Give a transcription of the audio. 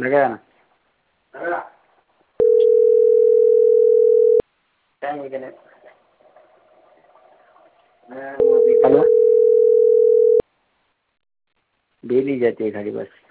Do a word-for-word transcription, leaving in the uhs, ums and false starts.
बघा ना काय नाही केलं. हेलो डेली जाती है खाली बस.